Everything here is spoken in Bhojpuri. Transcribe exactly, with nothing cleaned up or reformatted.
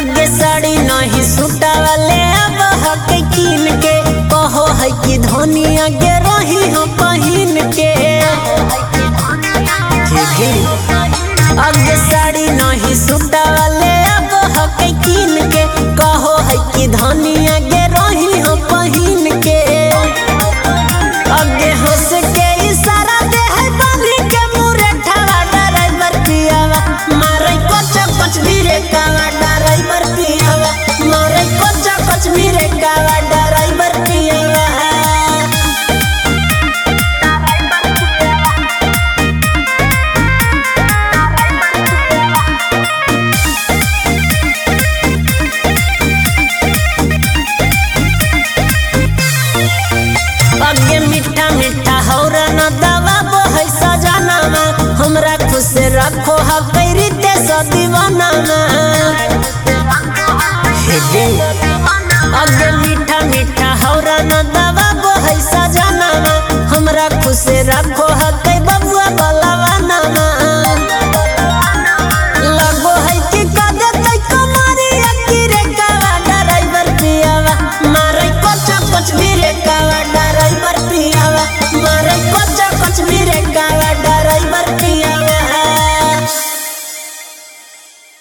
आगे साड़ी नहीं सूटा वाले अब हक कीन के कहो है कि धोनी आगे रही हो पहिन के आगे साड़ी नहीं सूटा वाले अब हक कीन के कहो है कि धोनी आगे रही हो पहिन के आगे हंस के इशारा दे है बांधी के मुरे ठावा ड्राइवर पियावा मारे कोच कोच भीरे कावा ड्राइवर पियावा मारे कोच कोच भीरे कावा ड्राइवर पियावा आगे मीठा मीठा हौरा न दवा है सजाना हमरा खुश रखो हा कैरी ते दीवाना आगे मीठा मीठा हौरा न दवा है सजाना हमरा खुश रखो हा